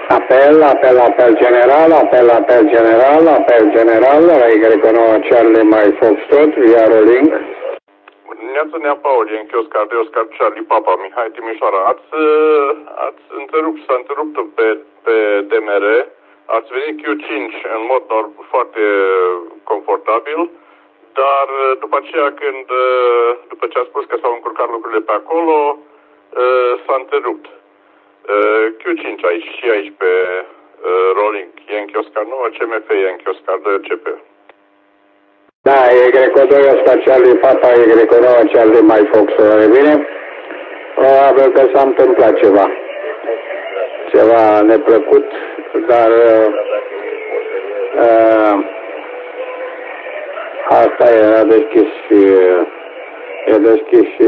Apel general, la Y9 Charlie Mike Foxtrot, via Rolling. Neața Nea Paul, e în Chioscar de Oscar Charlie Papa, Mihai Timișoara. S-a întrerupt pe DMR, ați venit Q5 în mod foarte confortabil, dar după aceea după ce a spus că s-au încurcat lucrurile pe acolo, s-a întrerupt. Q5 aici și aici pe Rolling, e în Chioscar 9, CMF e în Chioscar 2 CP. Da, Y2 Oscar Charlie Papa, Y9 Charlie Mike Fox, revine. Probabil că s-a întâmplat ceva neplăcut, dar asta e, a deschis și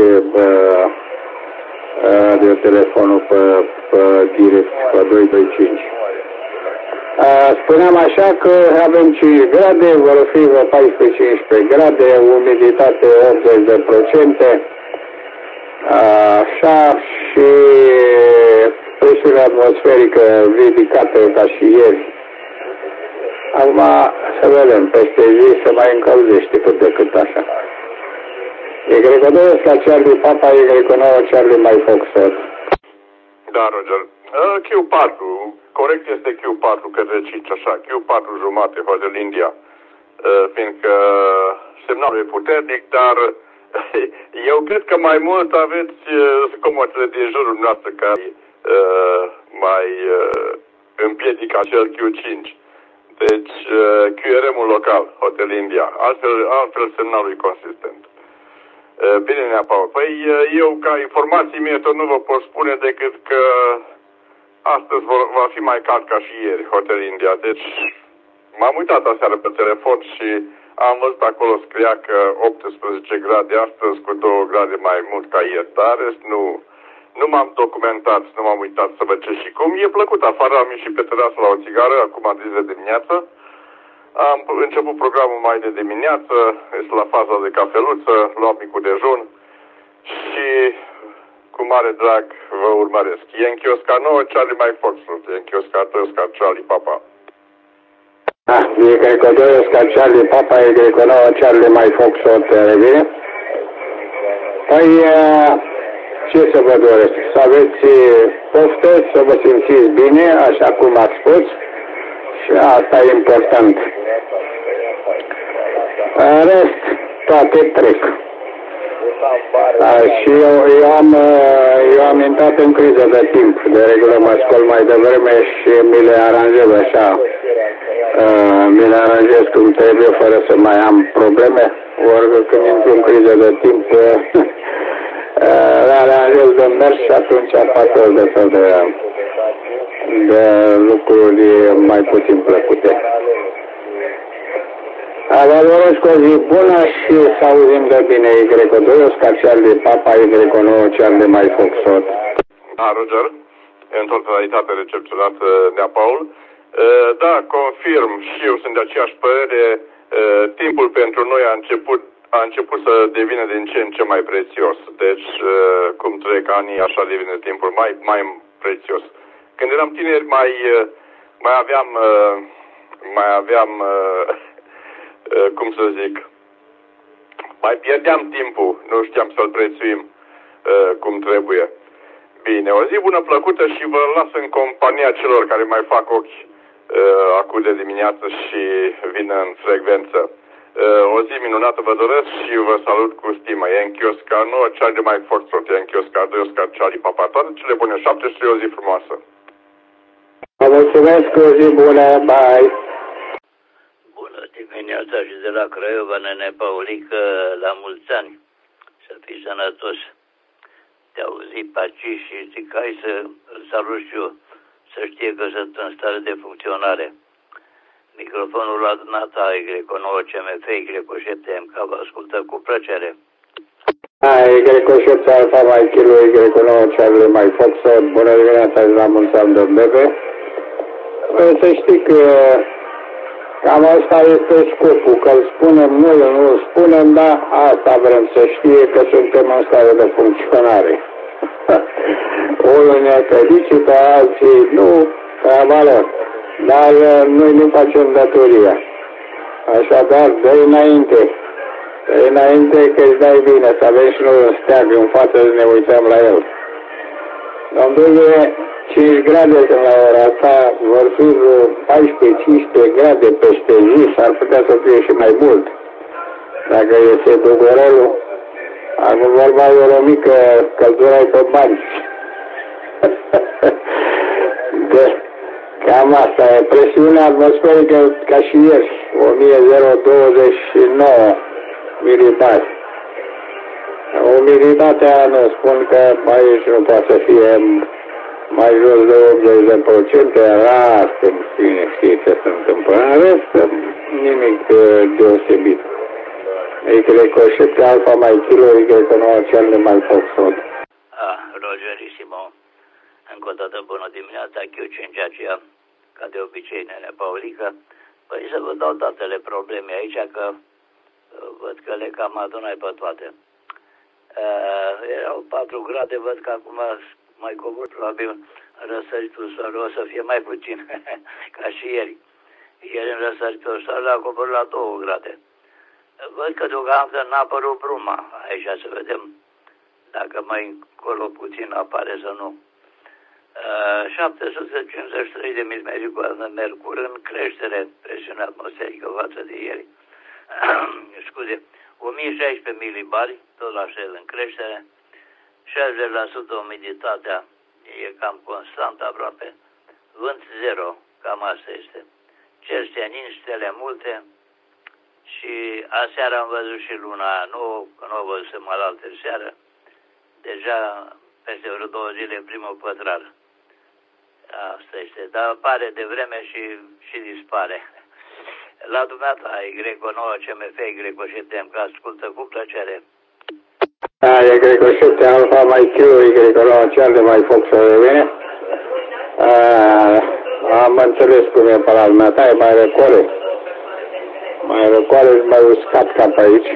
radiotelefonul pe direct, pe 225. Spuneam așa că avem 5 grade, vor fi 14-15 grade, umiditate 80%, așa, și presiune atmosferică ridicată ca și ieri. Acum să vedem, peste zi se mai încălzește cât de cât așa. Y2 la Charlie Papa, Y9 Charlie Mike Foxtrot. Da, Roger. Q4, corect este Q4 către 5, așa, Q4 jumate, Hotel India, fiindcă semnalul e puternic, dar eu cred că mai mult aveți zgomotele din jurul noastră care mai împiedică acel Q5. Deci QRM-ul local, Hotel India, altfel semnalul e consistent. Bine, Nea Paul. Păi eu, ca informații mie, tot nu vă pot spune decât că astăzi va fi mai cald ca și ieri, Hotel India. Deci m-am uitat aseară pe telefon și am văzut acolo scria că 18 grade astăzi cu 2 grade mai mult ca ieri. Dar nu m-am documentat, nu m-am uitat să văd ce și cum. E plăcut afară, am ieșit pe terasă la o țigară, acum am zis de dimineață. Am început programul mai de dimineață, este la faza de cafeluță, luam micul dejun și cu mare drag vă urmăresc. E în Chioscar 9, Charlie Mike Foxtrot, e în Chioscar 2, Oscar Charlie Papa. Da, Y2 Oscar Charlie Papa, Y9 Charlie Mike Foxtrot, revine. Păi, ce să vă doresc? Să aveți poftă, să vă simțiți bine, așa cum ați spus. Și asta e important. În rest, toate trec. Și eu am intrat în criză de timp. De regulă mă scol mai devreme și mi le aranjez așa. Mi le aranjez cum trebuie, fără să mai am probleme. Ori când intru în criză de timp, le aranjez de mers și atunci fac o de fel de lucruri mai puțin plăcute. Vă doresc o zi bună și să auzim de bine. Y2 Oscar Charlie Papa, Y9 Charlie Mike Foxtrot. Da, Roger, în totalitate recepționată Nea Paul. Da, confirm, și eu sunt de aceeași părere. Timpul pentru noi a început să devină din ce în ce mai prețios. Deci, cum trec anii, așa devine timpul mai prețios. Când eram tineri mai aveam cum să zic, mai pierdeam timpul, nu știam să-l prețuim cum trebuie. Bine, o zi bună, plăcută și vă las în compania celor care mai fac ochi acum de dimineață și vin în frecvență. O zi minunată vă doresc și vă salut cu stimă. E în Chioscar 9, Charlie Mike Foxtrot, e în Chioscar 2, Oscar Charlie Papa. Toate cele bune, 7 o zi frumoasă. Vă mulțumesc, o zi bună, bye! Bună dimineața și de la Craiova, nene Paulică, la mulți ani. Să fii sănătos. Te auzi paci și zic, hai să îl salut și eu, să știe că sunt în stare de funcționare. Microfonul la dumneata, Y9 CMF, Y7 MK, vă ascultă cu plăcere. Y7 Alfa Mike Kilo, Y9 Charlie Mike Foxtrot, bună dimineața și la mulți ani, domnule. Să știi că cam asta este scopul, că îl spunem noi, nu îl spunem, dar asta vrem să știe, că suntem în stare de funcționare. Unul ne felicită, alții nu, treaba lor. Dar noi nu facem datoria. Așadar, dă-i înainte. Dă-i înainte că îți dai bine, să avem și noi un steag în față să ne uităm la el. Domnule, 5 grade sunt la ora asta, vor fi 14-15 grade peste zi, s-ar putea să fie și mai mult. Dacă iese dugorelul, acum vorba e o mică căldură pe bani. Cam asta e. Presiunea atmosferică ca și ieri, 1029 milibari. Umiditatea nu spun că aici nu poate să fie mai jos de 80%, rar când știi ce se întâmplă. În rest, nimic deosebit. Y7 alfa mai kilo, Y9 cel de mai foxtrot. Rogerissimo. Încă o dată bună dimineața, Q5 aceea, ca de obicei, Nene Paulică. Păi să vă dau datele probleme aici, că văd că le cam adunai pe toate. Erau 4 grade, văd că acum mai cobor, probabil răsăritul soarelui o să fie mai puțin, ca și ieri. Ieri în răsăritul soarelui a coborât la 2 grade. Văd că deocamdată n-a apărut bruma, aici să vedem dacă mai încolo puțin apare sau nu. 753 de milimetri de mercur în creștere, presiunea atmosferică față de ieri. Scuze, 1016 milibari, tot la fel în creștere, 60% umiditatea e cam constant aproape, vânt 0, cam asta este. Cer senin, stele multe și aseară am văzut și luna nouă, că nu o văzusem alaltă seară, deja peste vreo 2 zile primul pătrar. Asta este, dar apare de vreme și dispare. La dumneata, Y9 CMF, Y7, că ascultă cu plăcere. Da, Y7 alfa mai kilo, Y9 cel de mai foc să revine. Am înțeles cum e pe la dumneata, e mai răcoare. Mai răcoare și mai uscat ca pe aici.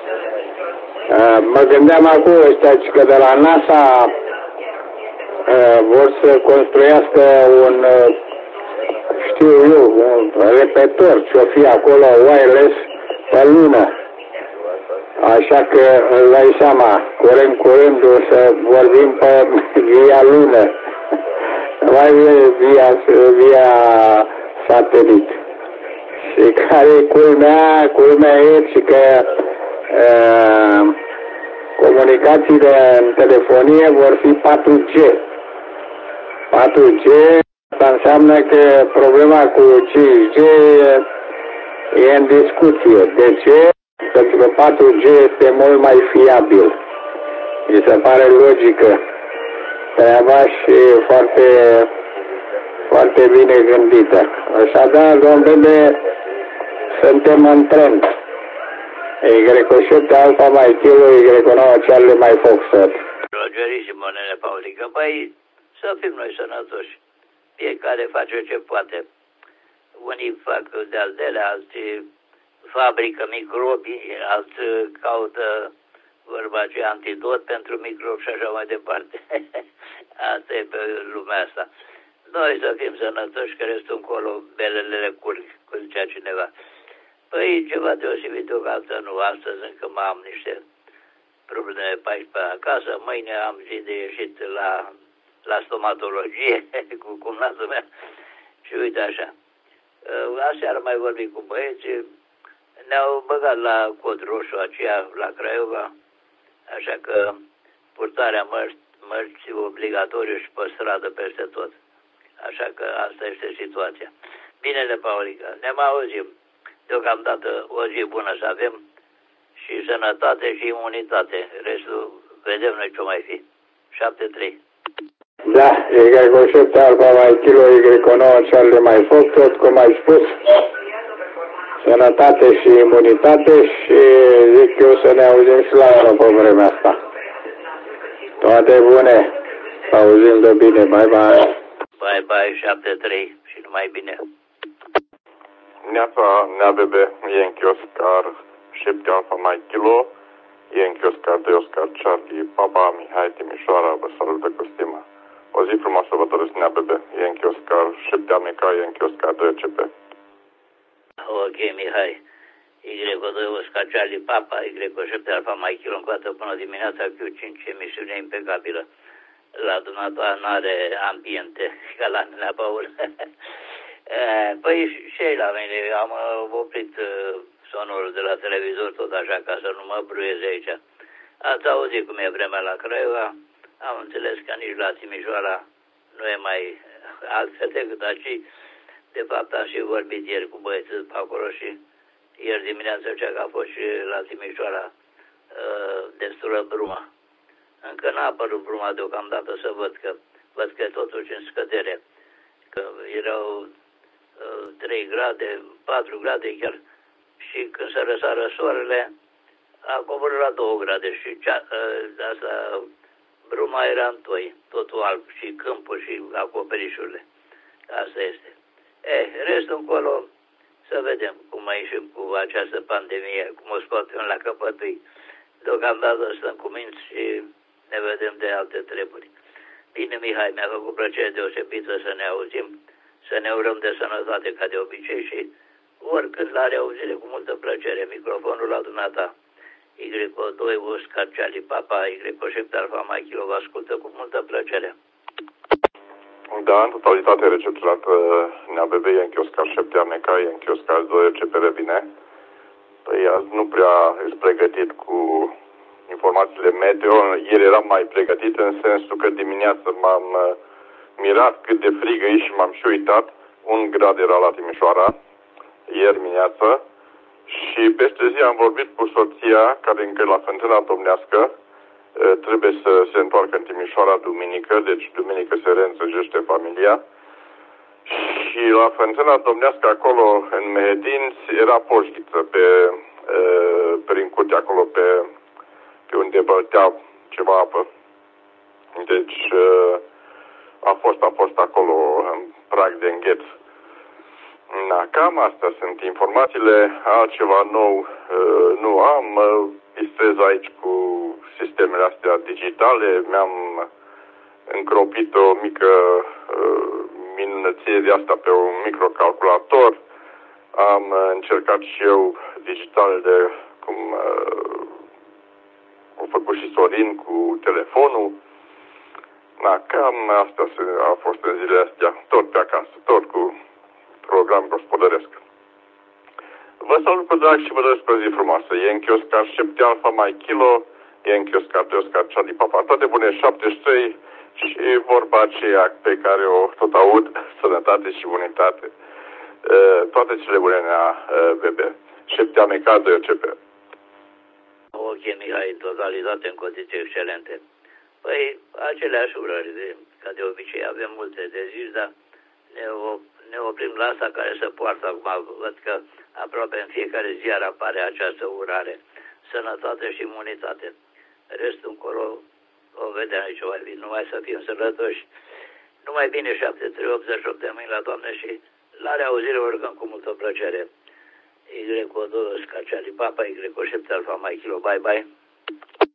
Mă gândeam acum ăștia că de la NASA vor să construiască un, știu eu, un repetor ce-o fi acolo, wireless, pe lună. Așa că îți dai seama, curând o să vorbim pe via lună, mai via satelit. Și care culmea e și că comunicațiile în telefonie vor fi 4G. 4G, asta înseamnă că problema cu 5G e în discuție. De ce? Pentru că 4G este mult mai fiabil. Mi se pare logică treaba și foarte bine gândită. Așadar, domnule, suntem în trend. Y7 alfa mai kilo, Y9 Charlie mai foxtrot. Rogerissimo, Nene Paulică. Păi, să fim noi sănătoși. Fiecare face ce poate. Unii fac de-al delea, alții fabrică microbi, alții caută vorba aceea antidot pentru microbi și așa mai departe. Asta e pe lumea asta. Noi să fim sănătoși, că restul încolo belele curg, cum zicea cineva. Păi ceva deosebit deocamdată nu. Astăzi încă mai am niște probleme pe aici pe acasă. Mâine am zi de ieșit la stomatologie cu cumnatul meu. Și uite așa. Aseară mai vorbim cu băieții. Ne-au băgat la cod roșu aceea la Craiova. Așa că purtarea mărți obligatoriu și pe stradă peste tot. Așa că asta este situația. Bine, de Paulică, ne mai auzim. Deocamdată o zi bună să avem și sănătate și imunitate. Restul vedem noi ce mai fi. 7-3. Da, Y7 alfa mai kilo, Y9 Charlie mai foc, tot cum ai spus. Sănătate și imunitate și zic eu să ne auzim și la urmă pe vremea asta. Toate bune. Să auzim de bine. Bye bye. Bye bye, 7-3 și numai bine. Neața, Neabebe, e în chioscar 7 alfa mai kilo, e în chioscar 2 Oscar Charlie, Papa Mihai Timișoara, vă salută cu stimă. O zi frumoasă vă doresc, Nea Bebe. Yankee Oscar 7 Ameca, Yankee Oscar 2 CP. Ok, Mihai. Y2 Oscar Charlie Papa, Y7 Alfa Mike Kilo încoată până dimineața Q5, emisiune impecabilă. La dumneavoastră n-are ambiente, ca la mine, Paul. Păi și la mine, am oprit sonul de la televizor tot așa, ca să nu mă bruieze aici. Ați auzit cum e vremea la Craiova, am înțeles că nici la Timișoara nu e mai altfel decât aici. De fapt, am și vorbit ieri cu băieții pe acolo și ieri dimineața cea că a fost și la Timișoara destulă bruma. Încă n-a apărut bruma deocamdată să văd că e totuși în scădere. Că erau 3 grade, 4 grade chiar și când se răsară soarele a coborât la 2 grade și asta bruma era în toi, totul alb și câmpul și acoperișurile. Asta este. Restul încolo să vedem cum mai ieșim cu această pandemie, cum o scoatem la căpătâi. Deocamdată stăm cu minți și ne vedem de alte treburi. Bine, Mihai, mi-a făcut plăcere deosebită să ne auzim, să ne urăm de sănătate ca de obicei și oricând la reauzire cu multă plăcere. Microfonul la dumneata. Y2 Oscar Charlie Papa, Y7 Alfa Mike Kilo, vă ascultă cu multă plăcere. Da, în totalitate recepționat Nea Bebe, Yankee Oscar 7 Ameca, Yankee Oscar 2 CP revine. Păi azi nu prea ești pregătit cu informațiile meteo. Ieri eram mai pregătit în sensul că dimineața m-am mirat cât de frigă e și m-am și uitat. 1 grad era la Timișoara, ieri dimineață. Și peste zi am vorbit cu soția, care încă e la Fântâna Domnească, trebuie să se întoarcă în Timișoara duminică, deci duminică se reînțăgește familia. Și la Fântâna Domnească, acolo, în Mehedinți, era poșghiță prin curte, acolo pe unde băltea ceva apă. Deci a fost acolo în prag de îngheț. Da, cam astea sunt informațiile, altceva nou nu am, mă distrez aici cu sistemele astea digitale, mi-am încropit o mică minunăție de asta pe un microcalculator, am încercat și eu digitalele cum au făcut și Sorin cu telefonul. Da, cam asta a fost în zilele astea, tot pe acasă, tot cu program gospodăresc. Vă salut cu drag și vă doresc o zi frumoasă. Yankee Oscar 7 Alfa Mike Kilo, Yankee Oscar 2 Oscar Charlie Papa. Toate bune 73 și vorba aceea pe care o tot aud, sănătate și unitate. Toate cele bune, Nea Bebe. 7 Ameca 2 CP. Ok, Mihai, în totalitate, în condiții excelente. Păi, aceleași urări, ca de obicei, avem multe de zis, dar ne oprim la asta care se poartă acum. Văd că aproape în fiecare ziar apare această urare. Sănătate și imunitate. Restul încolo o vedem aici mai bine. Numai să fim sănătoși. Numai bine 7388 de mâini la Doamne și la reauzire oricând cu multă plăcere. Y2 Oscar Charlie Papa, Y7 Alfa Mike Kilo. Bye, bye.